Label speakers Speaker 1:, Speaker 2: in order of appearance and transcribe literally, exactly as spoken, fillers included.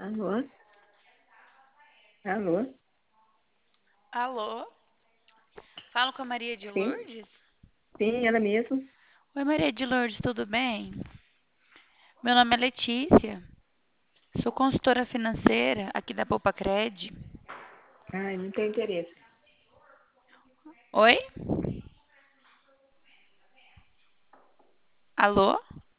Speaker 1: Alô? Alô?
Speaker 2: Alô? Falo com a Maria de
Speaker 1: Sim,
Speaker 2: Lourdes?
Speaker 1: sim, ela mesmo.
Speaker 2: Oi, Maria de Lourdes, tudo bem? Meu nome é Letícia, sou consultora financeira aqui da Poupa Cred.
Speaker 1: Ai, não tenho interesse.
Speaker 2: Oi? Alô?